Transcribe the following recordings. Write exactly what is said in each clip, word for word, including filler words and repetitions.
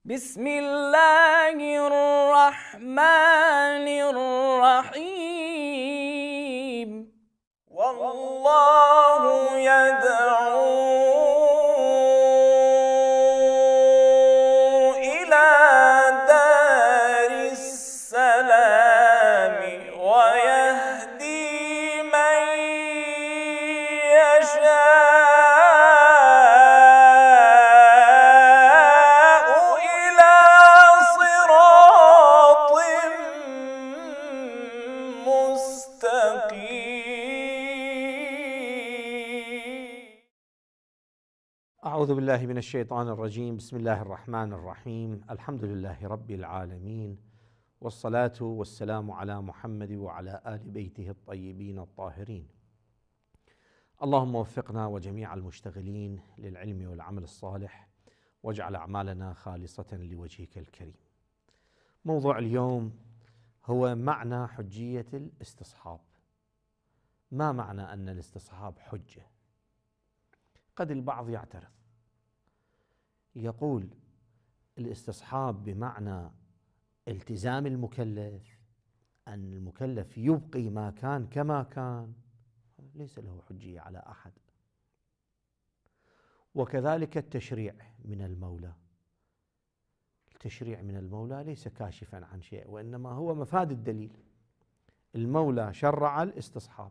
بسم الله الرحمن الرحيم. والله يدعو إلى دار السلام ويهدي من يشاء إلى صراط مستقيم. أعوذ بالله من الشيطان الرجيم. بسم الله الرحمن الرحيم. الحمد لله رب العالمين، والصلاة والسلام على محمد وعلى آل بيته الطيبين الطاهرين. اللهم وفقنا وجميع المشتغلين للعلم والعمل الصالح، واجعل أعمالنا خالصة لوجهك الكريم. موضوع اليوم هو معنى حجية الاستصحاب. ما معنى أن الاستصحاب حجة؟ قد البعض يعترض، يقول الاستصحاب بمعنى التزام المكلف، أن المكلف يبقي ما كان كما كان، ليس له حجية على أحد. وكذلك التشريع من المولى، التشريع من المولى ليس كاشفا عن شيء، وإنما هو مفاد الدليل. المولى شرع الاستصحاب،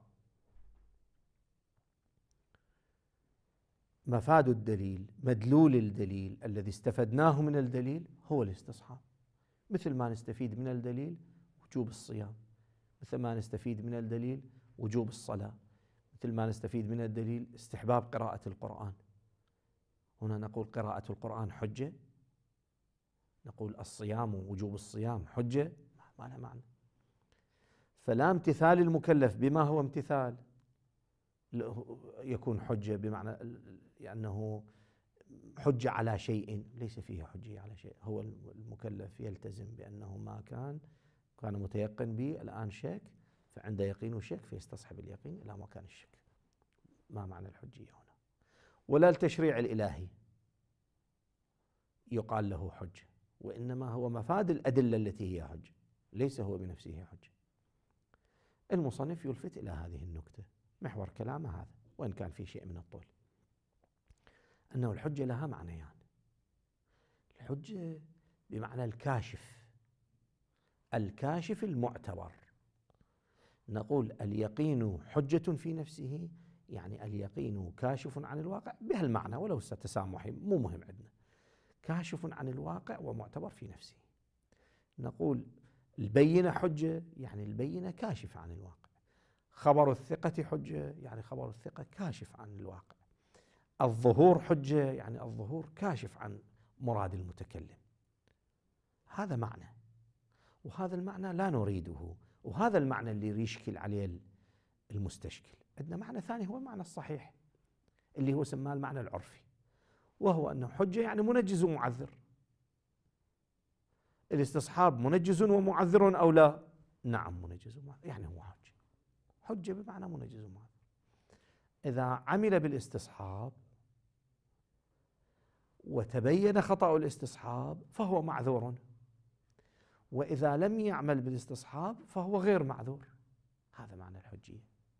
مفاد الدليل، مدلول الدليل الذي استفدناه من الدليل هو الاستصحاب. مثل ما نستفيد من الدليل وجوب الصيام، مثل ما نستفيد من الدليل وجوب الصلاة، مثل ما نستفيد من الدليل استحباب قراءة القرآن. هنا نقول قراءة القرآن حجة، نقول الصيام ووجوب الصيام حجة، ما لها معنى. فلا امتثال المكلف بما هو امتثال يكون حجة، بمعنى أنه حجة على شيء ليس فيه حجة على شيء. هو المكلف يلتزم بأنه ما كان كان متيقن به، الآن شك، فعنده يقين وشك فيستصحب اليقين إلى مكان الشك. ما معنى الحجية هنا؟ ولا التشريع الإلهي يقال له حجة، وإنما هو مفاد الأدلة التي هي حجة، ليس هو بنفسه حجة. المصنف يلفت إلى هذه النكتة، محور كلامه هذا، وإن كان في شيء من الطول، أنه الحجة لها معنيان. يعني الحجة بمعنى الكاشف، الكاشف المعتبر. نقول اليقين حجة في نفسه، يعني اليقين كاشف عن الواقع بهالمعنى، ولو ستسامحي مو مهم عندنا، كاشف عن الواقع ومعتبر في نفسه. نقول البينة حجة، يعني البينة كاشف عن الواقع. خبر الثقة حجة، يعني خبر الثقة كاشف عن الواقع. الظهور حجة، يعني الظهور كاشف عن مراد المتكلم. هذا معنى، وهذا المعنى لا نريده، وهذا المعنى اللي يشكل عليه المستشكل. عندنا معنى ثاني هو المعنى الصحيح اللي هو سماه المعنى العرفي، وهو أنه حجة يعني منجز ومعذر. الاستصحاب منجز ومعذر أو لا؟ نعم منجز ومعذر، يعني هو حجة. حجة بمعنى منجز ومعذر. إذا عمل بالاستصحاب وتبين خطأ الاستصحاب فهو معذور، وإذا لم يعمل بالاستصحاب فهو غير معذور. هذا معنى الحجية.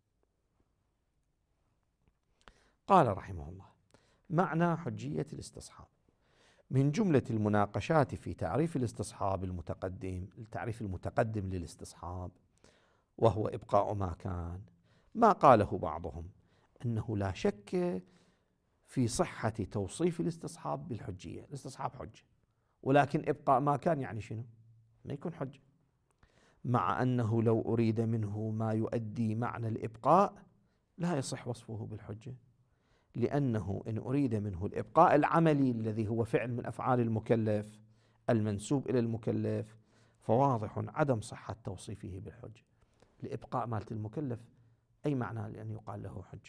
قال رحمه الله: معنى حجية الاستصحاب: من جملة المناقشات في تعريف الاستصحاب المتقدم، التعريف المتقدم للاستصحاب وهو إبقاء ما كان، ما قاله بعضهم أنه لا شك في صحة توصيف الاستصحاب بالحجية. الاستصحاب حجة، ولكن إبقاء ما كان يعني شنو؟ ما يكون حجة. مع أنه لو أريد منه ما يؤدي معنى الإبقاء لا يصح وصفه بالحجة، لأنه إن أريد منه الإبقاء العملي الذي هو فعل من أفعال المكلف المنسوب إلى المكلف، فواضح عدم صحة توصيفه بالحجة. الإبقاء مالت المكلف أي معنى لأن يقال له حجة؟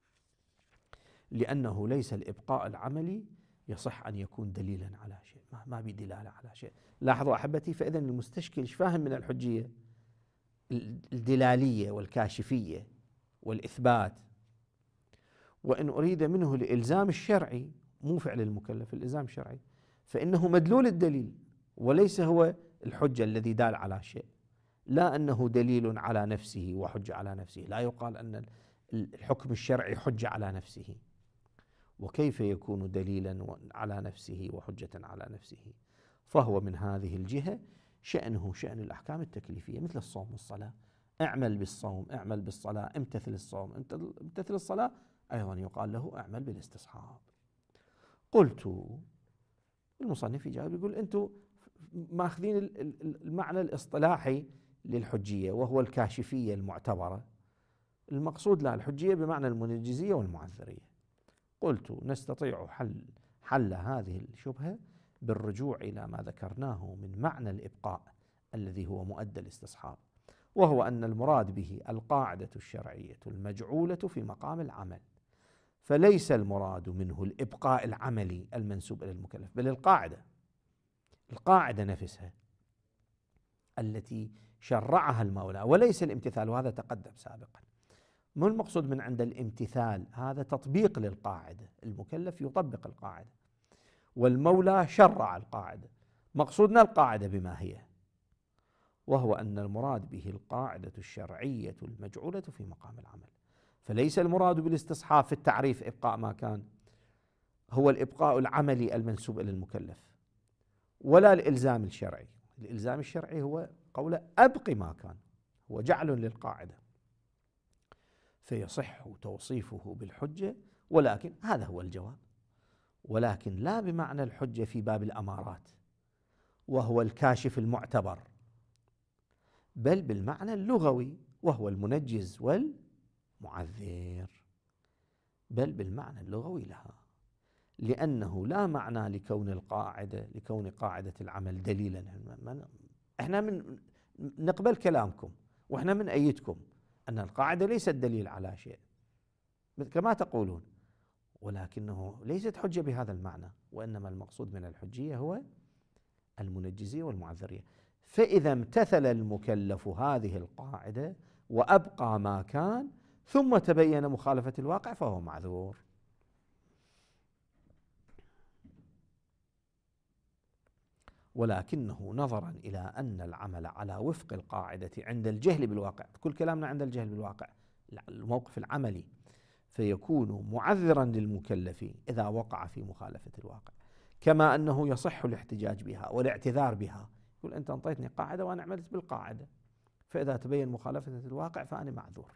لأنه ليس الإبقاء العملي يصح أن يكون دليلا على شيء، ما بدلالة على شيء. لاحظوا أحبتي، فإذا المستشكل ايش فاهم من الحجية؟ الدلالية والكاشفية والإثبات. وإن أريد منه الإلزام الشرعي، مو فعل المكلف، الإلزام الشرعي، فإنه مدلول الدليل وليس هو الحجة الذي دال على شيء، لا أنه دليل على نفسه وحجة على نفسه. لا يقال أن الحكم الشرعي حجة على نفسه، وكيف يكون دليلا على نفسه وحجة على نفسه؟ فهو من هذه الجهة شأنه شأن الأحكام التكليفية مثل الصوم والصلاة. اعمل بالصوم، اعمل بالصلاة، امتثل الصوم، امتثل الصلاة، أيضا يقال له اعمل بالاستصحاب. قلت، المصنف يجاوب يقول أنتم ماخذين المعنى الاصطلاحي للحجية وهو الكاشفية المعتبرة، المقصود لها الحجية بمعنى المنجزية والمعذرية. قلت نستطيع حل حل هذه الشبهة بالرجوع إلى ما ذكرناه من معنى الإبقاء الذي هو مؤدى الاستصحاب، وهو أن المراد به القاعدة الشرعية المجعولة في مقام العمل، فليس المراد منه الإبقاء العملي المنسوب إلى المكلف، بل القاعدة القاعدة نفسها التي شرعها المولى، وليس الامتثال، وهذا تقدم سابقا. ما المقصود من عند الامتثال؟ هذا تطبيق للقاعدة، المكلف يطبق القاعدة والمولى شرع القاعدة. مقصودنا القاعدة بما هي، وهو أن المراد به القاعدة الشرعية المجعولة في مقام العمل، فليس المراد بالاستصحاب في التعريف إبقاء ما كان هو الإبقاء العملي المنسوب إلى المكلف، ولا الإلزام الشرعي. الإلزام الشرعي هو قول أبق ما كان، هو جعل للقاعدة، فيصح توصيفه بالحجة، ولكن هذا هو الجواب، ولكن لا بمعنى الحجة في باب الأمارات وهو الكاشف المعتبر، بل بالمعنى اللغوي وهو المنجز والمعذر، بل بالمعنى اللغوي لها، لأنه لا معنى لكون القاعدة لكون قاعدة العمل دليلا. احنا من نقبل كلامكم واحنا من أيدكم أن القاعدة ليست دليل على شيء كما تقولون، ولكنه ليست حجة بهذا المعنى، وإنما المقصود من الحجية هو المنجزية والمعذرية. فإذا امتثل المكلف هذه القاعدة وأبقى ما كان ثم تبين مخالفة الواقع فهو معذور. ولكنه نظرا إلى أن العمل على وفق القاعدة عند الجهل بالواقع، كل كلامنا عند الجهل بالواقع الموقف العملي، فيكون معذرا للمكلف إذا وقع في مخالفة الواقع، كما أنه يصح الاحتجاج بها والاعتذار بها. يقول أنت أنطيتني قاعدة وأنا عملت بالقاعدة، فإذا تبين مخالفة الواقع فأنا معذور.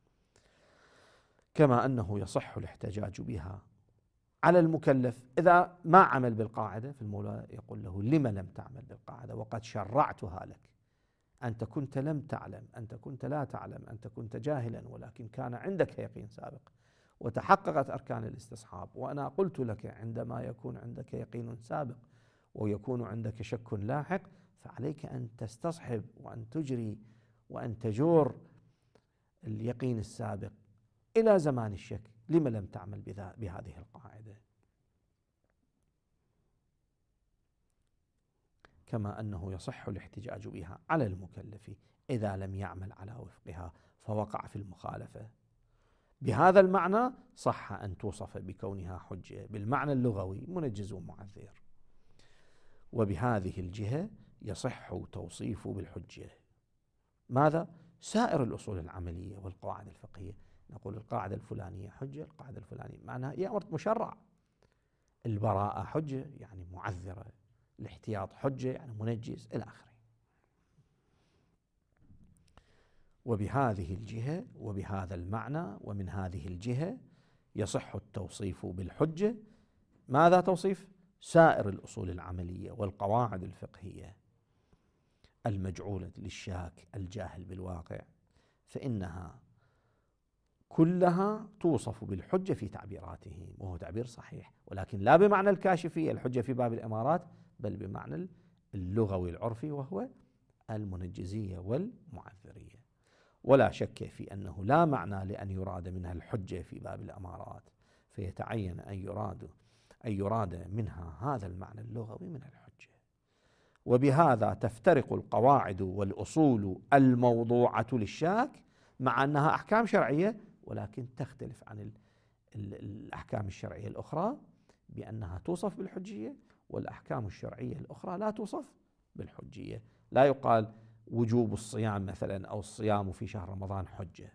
كما أنه يصح الاحتجاج بها على المكلف إذا ما عمل بالقاعدة، فالمولى يقول له لما لم تعمل بالقاعدة وقد شرعتها لك، أنت كنت لم تعلم، أنت كنت لا تعلم، أنت كنت جاهلا، ولكن كان عندك يقين سابق وتحققت أركان الاستصحاب، وأنا قلت لك عندما يكون عندك يقين سابق ويكون عندك شك لاحق فعليك أن تستصحب وأن تجري وأن تجور اليقين السابق إلى زمان الشك. لما لم تعمل بهذه القاعدة؟ كما أنه يصح الاحتجاج بها على المكلف إذا لم يعمل على وفقها فوقع في المخالفة. بهذا المعنى صح أن توصف بكونها حجة بالمعنى اللغوي منجز ومعذر، وبهذه الجهة يصح توصيف بالحجة ماذا؟ سائر الأصول العملية والقواعد الفقهية. نقول القاعدة الفلانية حجة، القاعدة الفلانية معناها هي أمر مشرع. البراءة حجة يعني معذرة، الاحتياط حجة يعني منجز، إلى آخره. وبهذه الجهة وبهذا المعنى ومن هذه الجهة يصح التوصيف بالحجة ماذا توصيف؟ سائر الأصول العملية والقواعد الفقهية المجعولة للشاك الجاهل بالواقع، فإنها كلها توصف بالحجة في تعبيراتهم، وهو تعبير صحيح، ولكن لا بمعنى الكاشفية الحجة في باب الإمارات، بل بمعنى اللغوي العرفي وهو المنجزية والمعذرية. ولا شك في أنه لا معنى لأن يراد منها الحجة في باب الأمارات، فيتعين أن يراد أن يراد منها هذا المعنى اللغوي من الحجة. وبهذا تفترق القواعد والأصول الموضوعة للشاك، مع أنها أحكام شرعية ولكن تختلف عن الأحكام الشرعية الأخرى بأنها توصف بالحجية والأحكام الشرعية الأخرى لا توصف بالحجية. لا يقال وجوب الصيام مثلا أو الصيام في شهر رمضان حجة،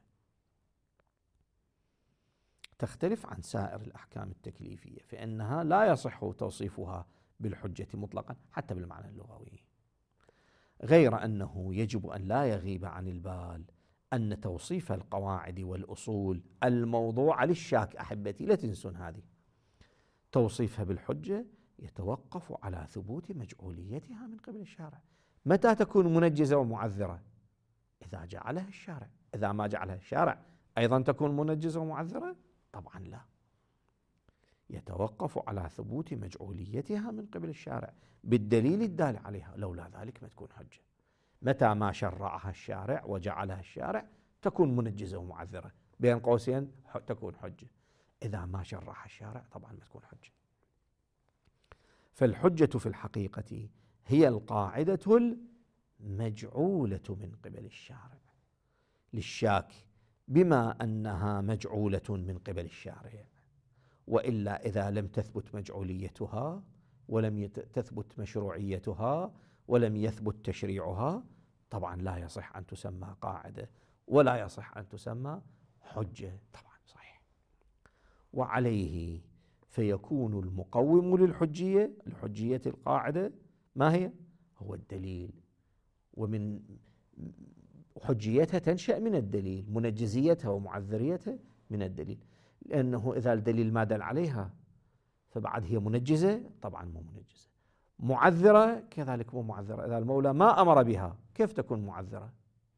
تختلف عن سائر الأحكام التكليفية، فإنها لا يصح توصيفها بالحجة مطلقا حتى بالمعنى اللغوي. غير أنه يجب أن لا يغيب عن البال أن توصيف القواعد والأصول الموضوعة للشاك، أحبتي لا تنسون هذه، توصيفها بالحجة يتوقف على ثبوت مجعوليتها من قبل الشارع. متى تكون منجزة ومعذرة؟ إذا جعلها الشارع. إذا ما جعلها الشارع أيضا تكون منجزة ومعذرة؟ طبعا لا، يتوقف على ثبوت مجعوليتها من قبل الشارع بالدليل الدال عليها، لولا ذلك ما تكون حجة. متى ما شرعها الشارع وجعلها الشارع تكون منجزة ومعذرة، بين قوسين تكون حجة. إذا ما شرعها الشارع طبعا ما تكون حجة. فالحجة في الحقيقة هي القاعدة المجعولة من قبل الشارع للشاك، بما أنها مجعولة من قبل الشارع. وإلا إذا لم تثبت مجعوليتها ولم تثبت مشروعيتها ولم يثبت تشريعها طبعا لا يصح أن تسمى قاعدة ولا يصح أن تسمى حجة، طبعا صحيح. وعليه فيكون المقوم للحجية، الحجية القاعدة ما هي؟ هو الدليل، ومن حجيتها تنشأ من الدليل، منجزيتها ومعذريتها من الدليل، لأنه إذا الدليل ما دل عليها فبعد هي منجزة؟ طبعا مو منجزة. معذرة كذلك مو معذرة، إذا المولى ما أمر بها كيف تكون معذرة؟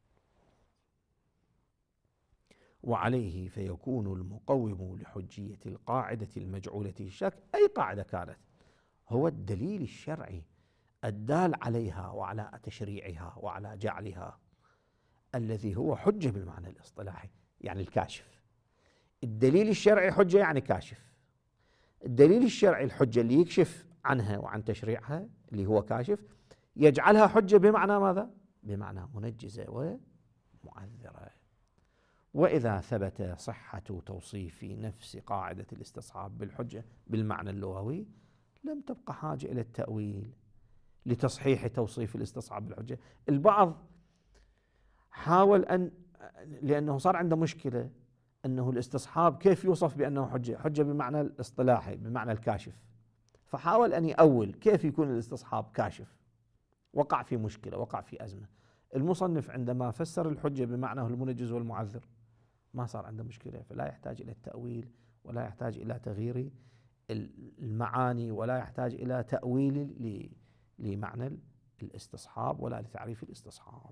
وعليه فيكون المقوم لحجية القاعدة المجعولة الشك، أي قاعدة كانت، هو الدليل الشرعي الدال عليها وعلى تشريعها وعلى جعلها، الذي هو حجة بالمعنى الاصطلاحي، يعني الكاشف. الدليل الشرعي حجة يعني كاشف. الدليل الشرعي الحجة اللي يكشف عنها وعن تشريعها اللي هو كاشف، يجعلها حجة بمعنى ماذا؟ بمعنى منجزة ومعذرة. وإذا ثبت صحة توصيف نفس قاعدة الاستصحاب بالحجة بالمعنى اللغوي لم تبقى حاجة إلى التأويل لتصحيح توصيف الاستصحاب بالحجة. البعض حاول أن، لأنه صار عنده مشكلة أنه الاستصحاب كيف يوصف بأنه حجة؟ حجة بمعنى الاصطلاحي بمعنى الكاشف، فحاول أن يأول كيف يكون الاستصحاب كاشف، وقع في مشكلة، وقع في أزمة. المصنف عندما فسر الحجة بمعنى المنجز والمعذر ما صار عنده مشكلة، فلا يحتاج إلى التأويل ولا يحتاج إلى تغيير المعاني ولا يحتاج إلى تأويل لمعنى الاستصحاب ولا لتعريف الاستصحاب.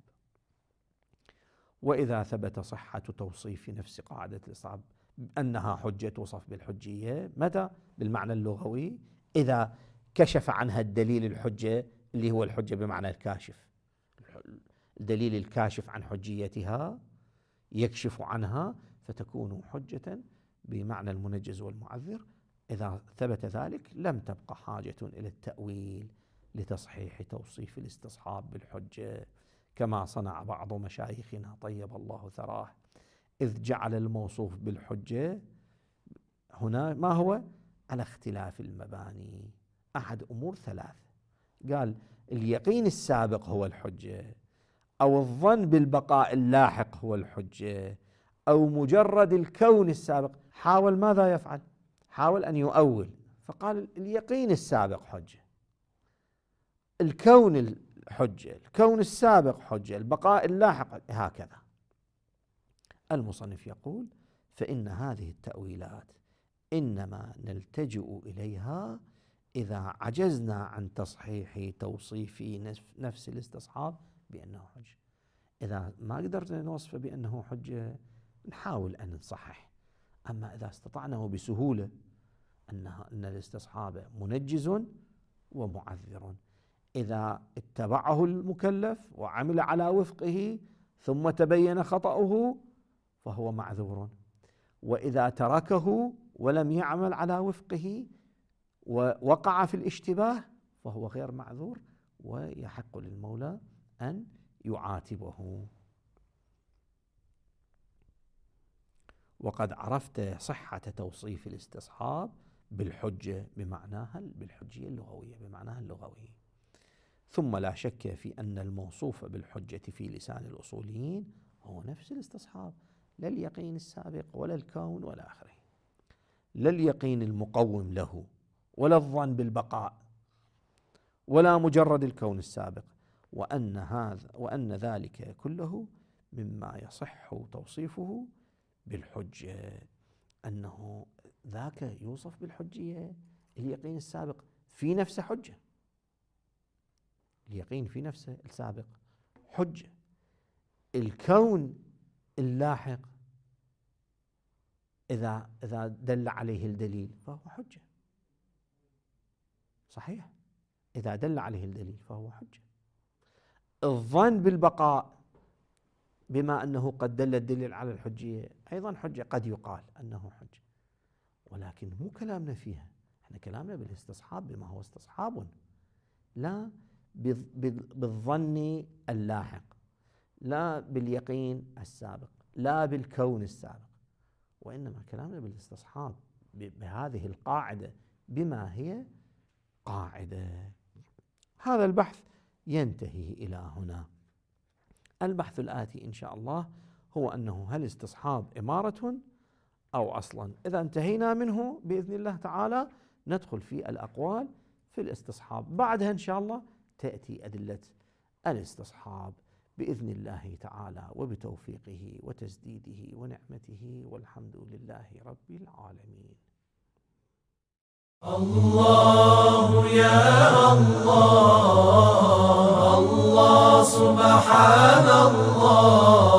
وإذا ثبت صحة توصيف نفس قاعدة الاستصحاب أنها حجة توصف بالحجية، متى؟ بالمعنى اللغوي، إذا كشف عنها الدليل الحجة اللي هو الحجة بمعنى الكاشف، الدليل الكاشف عن حجيتها يكشف عنها فتكون حجة بمعنى المنجز والمعذر. إذا ثبت ذلك لم تبقى حاجة إلى التأويل لتصحيح توصيف الاستصحاب بالحجة، كما صنع بعض مشايخنا طيب الله ثراه، إذ جعل الموصوف بالحجة هنا ما هو؟ على اختلاف المباني، أحد أمور ثلاث، قال اليقين السابق هو الحجة، أو الظن بالبقاء اللاحق هو الحجة، أو مجرد الكون السابق. حاول ماذا يفعل؟ حاول أن يؤول، فقال اليقين السابق حجة، الكون الحجة، الكون السابق حجة، البقاء اللاحق، هكذا. المصنف يقول فإن هذه التأويلات إنما نلتجئ إليها إذا عجزنا عن تصحيح توصيف نفس الاستصحاب بأنه حجة. إذا ما قدرنا نوصفه بأنه حجة نحاول أن نصحح. أما إذا استطعناه بسهولة أنها أن الاستصحاب منجز ومعذر، إذا اتبعه المكلف وعمل على وفقه ثم تبين خطأه فهو معذور، وإذا تركه ولم يعمل على وفقه ووقع في الاشتباه فهو غير معذور ويحق للمولى أن يعاتبه. وقد عرفت صحة توصيف الاستصحاب بالحجة بمعناها بالحجية اللغوية بمعناها اللغوي. ثم لا شك في أن الموصوف بالحجة في لسان الأصوليين هو نفس الاستصحاب، لا اليقين السابق ولا الكون ولا آخره، لا اليقين المقوم له ولا الظن بالبقاء ولا مجرد الكون السابق، وأن هذا وأن ذلك كله مما يصح توصيفه بالحجة، أنه ذاك يوصف بالحجية. اليقين السابق في نفسه حجة، اليقين في نفسه السابق حجة، الكون اللاحق إذا إذا دل عليه الدليل فهو حجة، صحيح، إذا دل عليه الدليل فهو حجة. الظن بالبقاء بما أنه قد دل الدليل على الحجية أيضا حجة، قد يقال أنه حجة، ولكن مو كلامنا فيها، احنا كلامنا بالاستصحاب بما هو استصحاب، لا بالظن اللاحق، لا باليقين السابق، لا بالكون السابق، وإنما كلامنا بالاستصحاب بهذه القاعدة بما هي قاعدة. هذا البحث ينتهي إلى هنا. البحث الآتي إن شاء الله هو أنه هل استصحاب إمارة أو أصلا؟ إذا انتهينا منه بإذن الله تعالى ندخل في الأقوال في الاستصحاب، بعدها إن شاء الله تأتي أدلة الاستصحاب بإذن الله تعالى وبتوفيقه وتسديده ونعمته، والحمد لله رب العالمين. الله يا الله، الله سبحان الله.